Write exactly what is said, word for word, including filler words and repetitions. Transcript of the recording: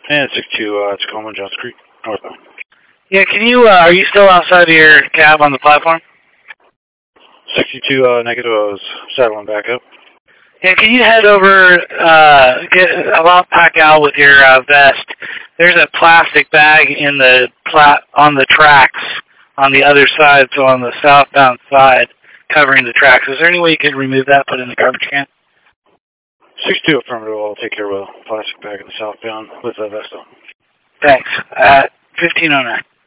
And six two, uh, Tacoma, Johns Creek, northbound. Yeah, can you, uh, are you still outside of your cab on the platform? sixty-two, uh, negative, I was saddling back up. Yeah, can you head over, uh, get, I'll pack out with your uh, vest. There's a plastic bag in the plat on the tracks on the other side, so on the southbound side, covering the tracks. Is there any way you could remove that, put it in the garbage can? six two, affirmative, I'll take care of a plastic bag in the southbound with a vest on. Thanks. Uh, fifteen oh nine.